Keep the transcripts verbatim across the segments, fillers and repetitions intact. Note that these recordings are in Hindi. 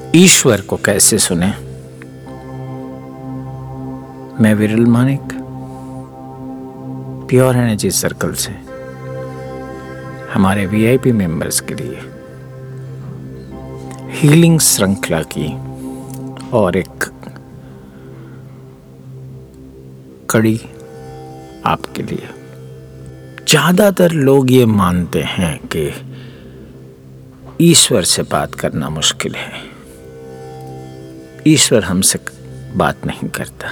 ईश्वर को कैसे सुने। मैं विरल मानिक, प्योर एनर्जी सर्कल से हमारे वीआईपी मेंबर्स के लिए हीलिंग श्रृंखला की और एक कड़ी आपके लिए। ज्यादातर लोग ये मानते हैं कि ईश्वर से बात करना मुश्किल है, ईश्वर हमसे बात नहीं करता।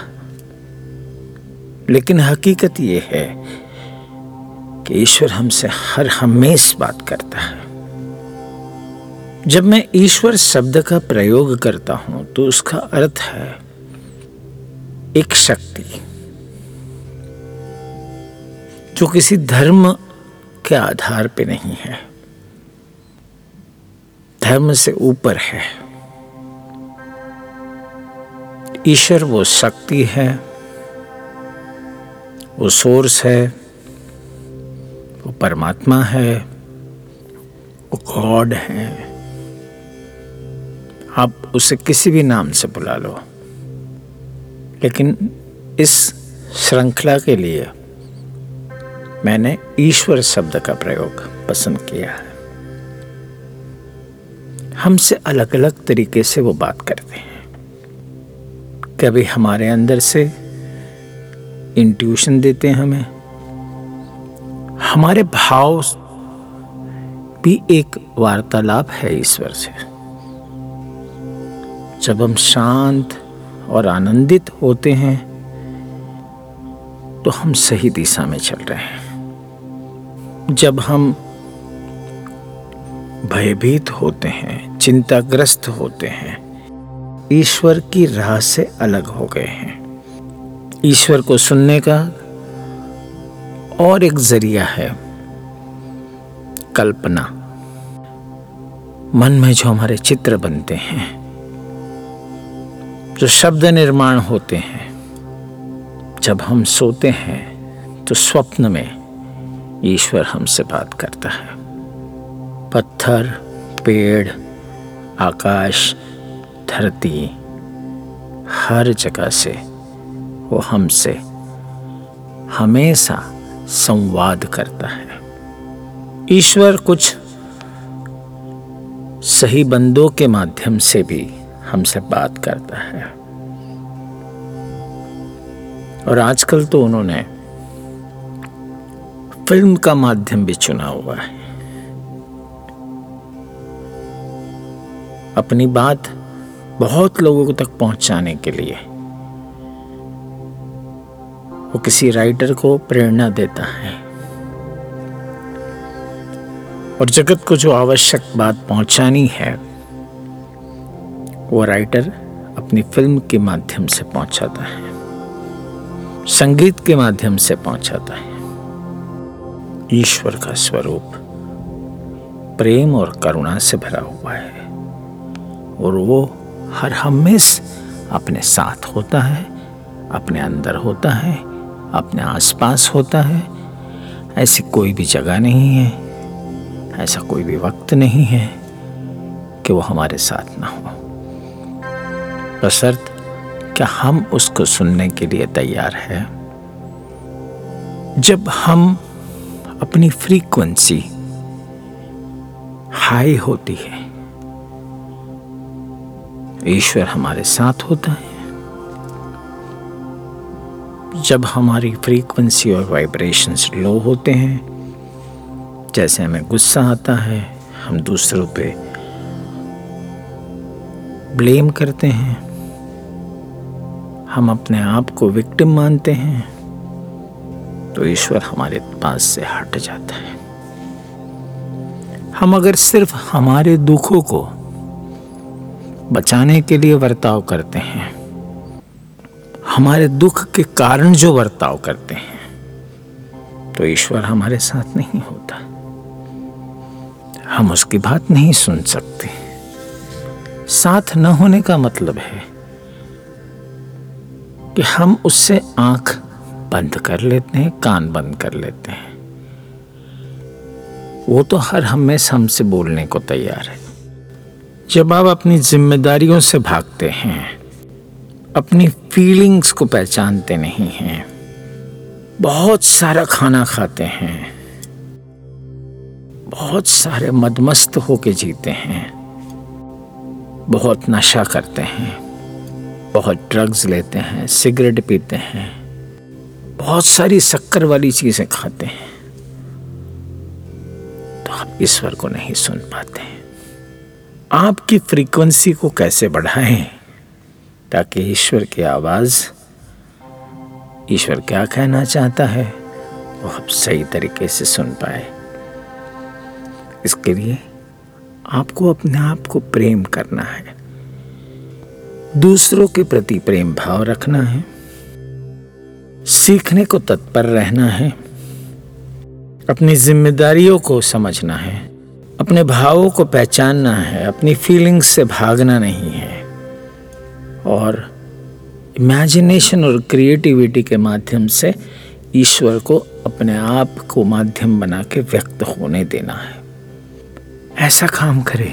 लेकिन हकीकत ये है कि ईश्वर हमसे हर हमेश बात करता है। जब मैं ईश्वर शब्द का प्रयोग करता हूं तो उसका अर्थ है एक शक्ति जो किसी धर्म के आधार पे नहीं है, धर्म से ऊपर है। ईश्वर वो शक्ति है, वो सोर्स है, वो परमात्मा है, वो गॉड है। आप उसे किसी भी नाम से बुला लो, लेकिन इस श्रृंखला के लिए मैंने ईश्वर शब्द का प्रयोग पसंद किया है। हमसे अलग अलग तरीके से वो बात करते हैं। कभी हमारे अंदर से इंट्यूशन देते हैं हमें, हमारे भाव भी एक वार्तालाप है ईश्वर से। जब हम शांत और आनंदित होते हैं तो हम सही दिशा में चल रहे हैं। जब हम भयभीत होते हैं, चिंताग्रस्त होते हैं, ईश्वर की राह से अलग हो गए हैं। ईश्वर को सुनने का और एक जरिया है कल्पना। मन में जो हमारे चित्र बनते हैं, जो शब्द निर्माण होते हैं, जब हम सोते हैं तो स्वप्न में ईश्वर हमसे बात करता है। पत्थर, पेड़, आकाश, धरती, हर जगह से वो हमसे हमेशा संवाद करता है। ईश्वर कुछ सही बंदों के माध्यम से भी हमसे बात करता है, और आजकल तो उन्होंने फिल्म का माध्यम भी चुना हुआ है। अपनी बात बहुत लोगों तक पहुंचाने के लिए वो किसी राइटर को प्रेरणा देता है, और जगत को जो आवश्यक बात पहुंचानी है वो राइटर अपनी फिल्म के माध्यम से पहुंचाता है, संगीत के माध्यम से पहुंचाता है। ईश्वर का स्वरूप प्रेम और करुणा से भरा हुआ है, और वो हर हमेश अपने साथ होता है, अपने अंदर होता है, अपने आसपास होता है। ऐसी कोई भी जगह नहीं है, ऐसा कोई भी वक्त नहीं है कि वो हमारे साथ ना हो, बशर्ते क्या हम उसको सुनने के लिए तैयार हैं। जब हम अपनी फ्रीक्वेंसी हाई होती है, ईश्वर हमारे साथ होता है। जब हमारी फ्रीक्वेंसी और वाइब्रेशंस लो होते हैं, जैसे हमें गुस्सा आता है, हम दूसरों पे ब्लेम करते हैं, हम अपने आप को विक्टिम मानते हैं, तो ईश्वर हमारे पास से हट जाता है। हम अगर सिर्फ हमारे दुखों को बचाने के लिए बर्ताव करते हैं, हमारे दुख के कारण जो बर्ताव करते हैं, तो ईश्वर हमारे साथ नहीं होता। हम उसकी बात नहीं सुन सकते। साथ न होने का मतलब है कि हम उससे आंख बंद कर लेते हैं, कान बंद कर लेते हैं। वो तो हर हमेशा हमसे बोलने को तैयार है। जब आप अपनी जिम्मेदारियों से भागते हैं, अपनी फीलिंग्स को पहचानते नहीं हैं, बहुत सारा खाना खाते हैं, बहुत सारे मदमस्त होके जीते हैं, बहुत नशा करते हैं, बहुत ड्रग्स लेते हैं, सिगरेट पीते हैं, बहुत सारी शक्कर वाली चीजें खाते हैं, तो आप ईश्वर को नहीं सुन पाते। आपकी फ्रीक्वेंसी को कैसे बढ़ाएं ताकि ईश्वर की आवाज, ईश्वर क्या कहना चाहता है, वो आप सही तरीके से सुन पाए। इसके लिए आपको अपने आप को प्रेम करना है, दूसरों के प्रति प्रेम भाव रखना है, सीखने को तत्पर रहना है, अपनी जिम्मेदारियों को समझना है, अपने भावों को पहचानना है, अपनी फीलिंग्स से भागना नहीं है, और इमेजिनेशन और क्रिएटिविटी के माध्यम से ईश्वर को अपने आप को माध्यम बना के व्यक्त होने देना है। ऐसा काम करे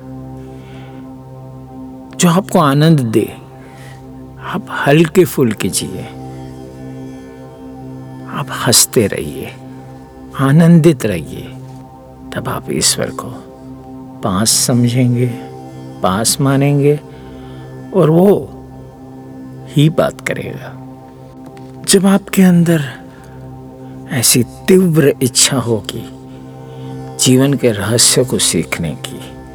जो आपको आनंद दे। आप हल्के फुल्के जिए, आप हंसते रहिए, आनंदित रहिए, तब आप ईश्वर को पास समझेंगे, पास मानेंगे, और वो ही बात करेगा। जब आपके अंदर ऐसी तीव्र इच्छा होगी जीवन के रहस्य को सीखने की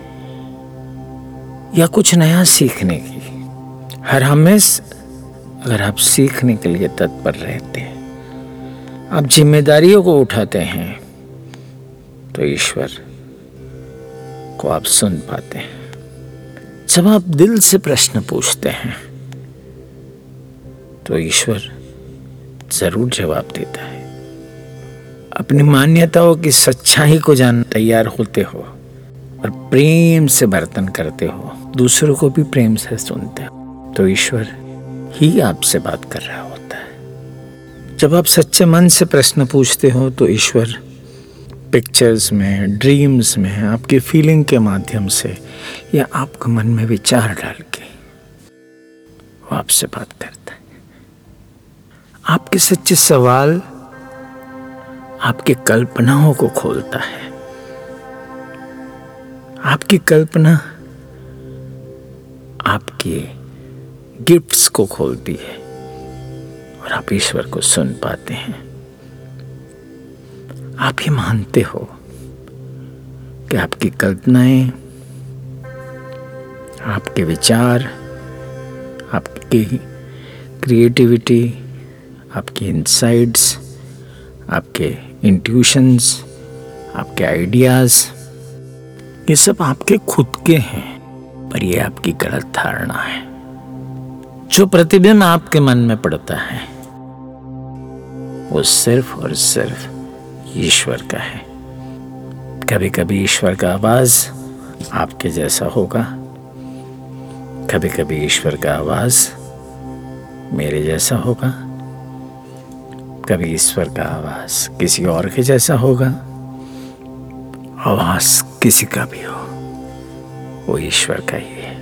या कुछ नया सीखने की, हर हमेशा अगर आप सीखने के लिए तत्पर रहते हैं, आप जिम्मेदारियों को उठाते हैं, तो ईश्वर को आप सुन पाते हैं। जब आप दिल से प्रश्न पूछते हैं तो ईश्वर जरूर जवाब देता है। अपनी मान्यताओं की सच्चाई को जानने तैयार होते हो और प्रेम से बर्तन करते हो, दूसरों को भी प्रेम से सुनते हो, तो ईश्वर ही आपसे बात कर रहा होता है। जब आप सच्चे मन से प्रश्न पूछते हो तो ईश्वर पिक्चर्स में, ड्रीम्स में, आपकी फीलिंग के माध्यम से या आपके मन में विचार डाल के वो आपसे बात करता है। आपके सच्चे सवाल आपकी कल्पनाओं को खोलता है। आपकी कल्पना आपके गिफ्ट्स को खोलती है और आप ईश्वर को सुन पाते हैं। आप ये मानते हो कि आपकी कल्पनाएं, आपके विचार, आपकी क्रिएटिविटी, आपकी इनसाइट्स, आपके इंट्यूशंस, आपके आइडियाज, ये सब आपके खुद के हैं, पर ये आपकी गलत धारणा है। जो प्रतिबिंब आपके मन में पड़ता है वो सिर्फ और सिर्फ ईश्वर का है। कभी कभी ईश्वर का आवाज आपके जैसा होगा, कभी कभी ईश्वर का आवाज मेरे जैसा होगा, कभी ईश्वर का आवाज किसी और के जैसा होगा। आवाज किसी का भी हो, वो ईश्वर का ही है।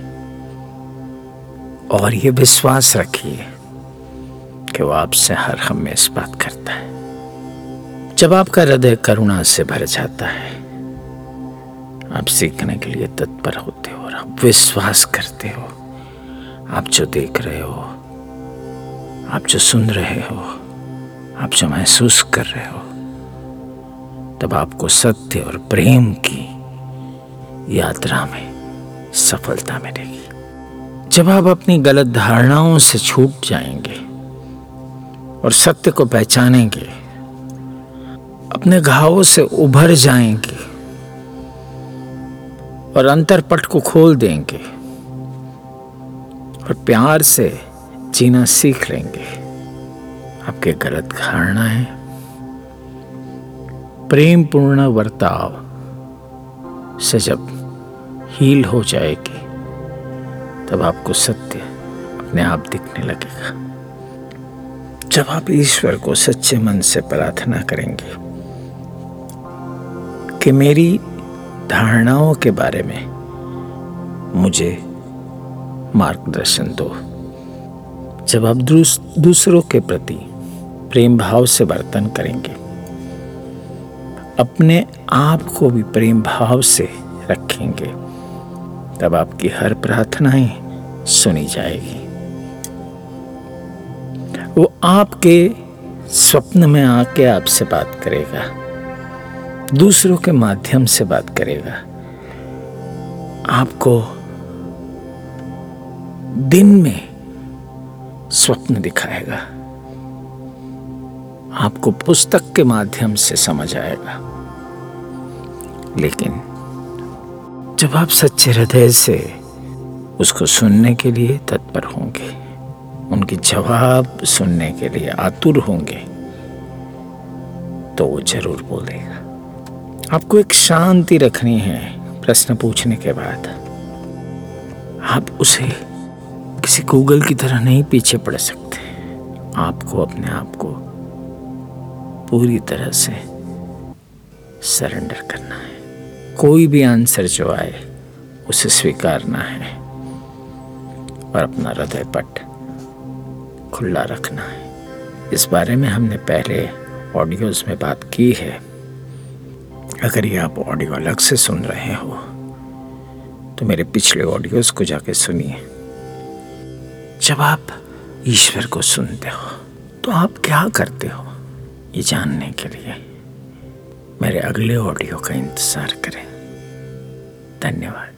और ये विश्वास रखिए कि वो आपसे हर हमेशा बात करता है। जब आपका हृदय करुणा से भर जाता है, आप सीखने के लिए तत्पर होते हो और आप विश्वास करते हो। आप जो देख रहे हो, आप जो सुन रहे हो, आप जो महसूस कर रहे हो, तब आपको सत्य और प्रेम की यात्रा में सफलता मिलेगी। जब आप अपनी गलत धारणाओं से छूट जाएंगे और सत्य को पहचानेंगे, अपने घावों से उभर जाएंगे और अंतरपट को खोल देंगे और प्यार से जीना सीख लेंगे, आपके गलत धारणाएं प्रेम पूर्ण वर्ताव से जब हील हो जाएगी, तब आपको सत्य अपने आप दिखने लगेगा। जब आप ईश्वर को सच्चे मन से प्रार्थना करेंगे कि मेरी धारणाओं के बारे में मुझे मार्गदर्शन दो। जब आप दूसरों के प्रति प्रेम भाव से बर्तन करेंगे, अपने आप को भी प्रेम भाव से रखेंगे, तब आपकी हर प्रार्थनाएं सुनी जाएगी। वो आपके स्वप्न में आके आपसे बात करेगा, दूसरों के माध्यम से बात करेगा, आपको दिन में स्वप्न दिखाएगा, आपको पुस्तक के माध्यम से समझ आएगा। लेकिन जब आप सच्चे हृदय से उसको सुनने के लिए तत्पर होंगे, उनकी जवाब सुनने के लिए आतुर होंगे, तो वो जरूर बोलेगा। आपको एक शांति रखनी है प्रश्न पूछने के बाद। आप उसे किसी गूगल की तरह नहीं पीछे पड़ सकते। आपको अपने आप को पूरी तरह से सरेंडर करना है। कोई भी आंसर जो आए उसे स्वीकारना है और अपना हृदय पट खुला रखना है। इस बारे में हमने पहले ऑडियोज में बात की है। अगर ये आप ऑडियो अलग से सुन रहे हो तो मेरे पिछले ऑडियोज को जाके सुनिए। जब आप ईश्वर को सुनते हो तो आप क्या करते हो, ये जानने के लिए मेरे अगले ऑडियो का इंतजार करें। धन्यवाद।